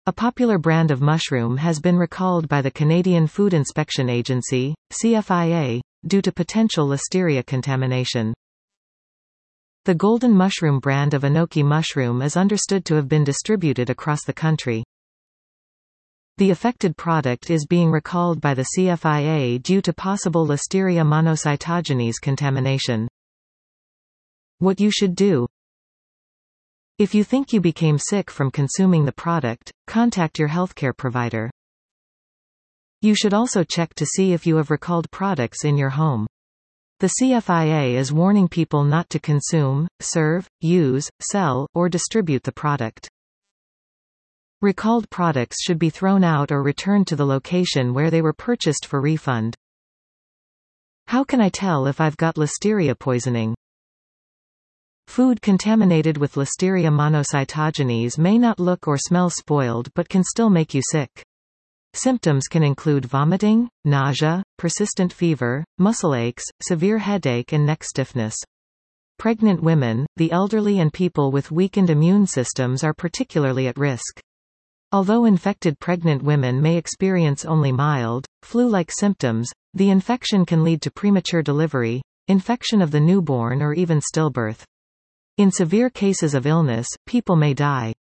A popular brand of mushroom has been recalled by the Canadian Food Inspection Agency, CFIA, due to potential listeria contamination. The Golden Mushroom brand of enoki mushroom is understood to have been distributed across the country. The affected product is being recalled by the CFIA due to possible Listeria monocytogenes contamination. What you should do. If you think you became sick from consuming the product, contact your healthcare provider. You should also check to see if you have recalled products in your home. The CFIA is warning people not to consume, serve, use, sell, or distribute the product. Recalled products should be thrown out or returned to the location where they were purchased for refund. How can I tell if I've got Listeria poisoning? Food contaminated with Listeria monocytogenes may not look or smell spoiled but can still make you sick. Symptoms can include vomiting, nausea, persistent fever, muscle aches, severe headache and neck stiffness. Pregnant women, the elderly and people with weakened immune systems are particularly at risk. Although infected pregnant women may experience only mild, flu-like symptoms, the infection can lead to premature delivery, infection of the newborn or even stillbirth. In severe cases of illness, people may die.